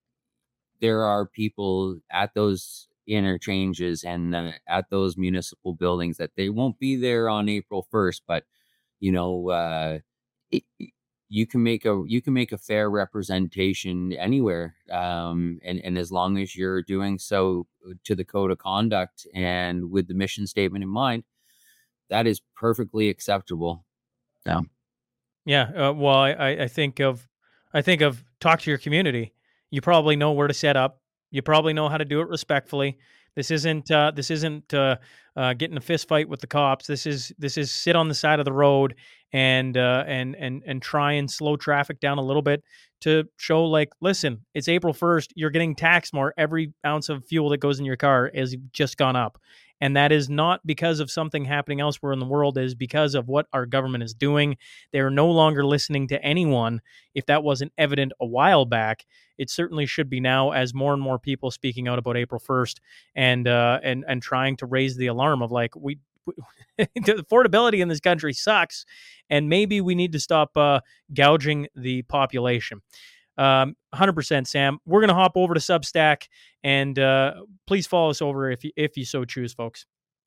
Speaker 2: there are people at those interchanges and uh, at those municipal buildings that they won't be there on April first, but you know. Uh, it, you can make a you can make a fair representation anywhere, um, and and as long as you're doing so to the code of conduct and with the mission statement in mind, that is perfectly acceptable. So,
Speaker 9: yeah. Uh, well, I, I think of I think of talk to your community. You probably know where to set up. You probably know how to do it respectfully. This isn't uh, this isn't uh, uh, getting a fist fight with the cops. This is this is sit on the side of the road and uh, and and and try and slow traffic down a little bit to show, like, listen, it's April first. You're getting taxed more. Every ounce of fuel that goes in your car has just gone up, and that is not because of something happening elsewhere in the world. It is because of what our government is doing. They are no longer listening to anyone. If that wasn't evident a while back, it certainly should be now, as more and more people speaking out about April first and uh, and and trying to raise the alarm of, like, we, we the affordability in this country sucks, and maybe we need to stop uh, gouging the population. Um, one hundred percent, Sam. We're going to hop over to Substack, and uh, please follow us over if you, if you so choose, folks.